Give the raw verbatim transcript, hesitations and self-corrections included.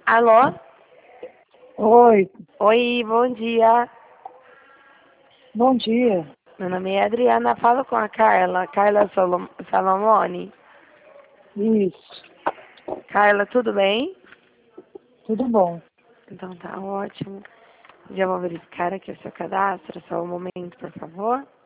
Alô? Oi, Oi, bom dia. bom dia. Meu nome é Adriana, falo com a Carla, Carla Solom Salomone. Isso, Carla, tudo bem? tudo bom. Então tá ótimo. Já vou verificar aqui o seu cadastro, só um momento, por favor.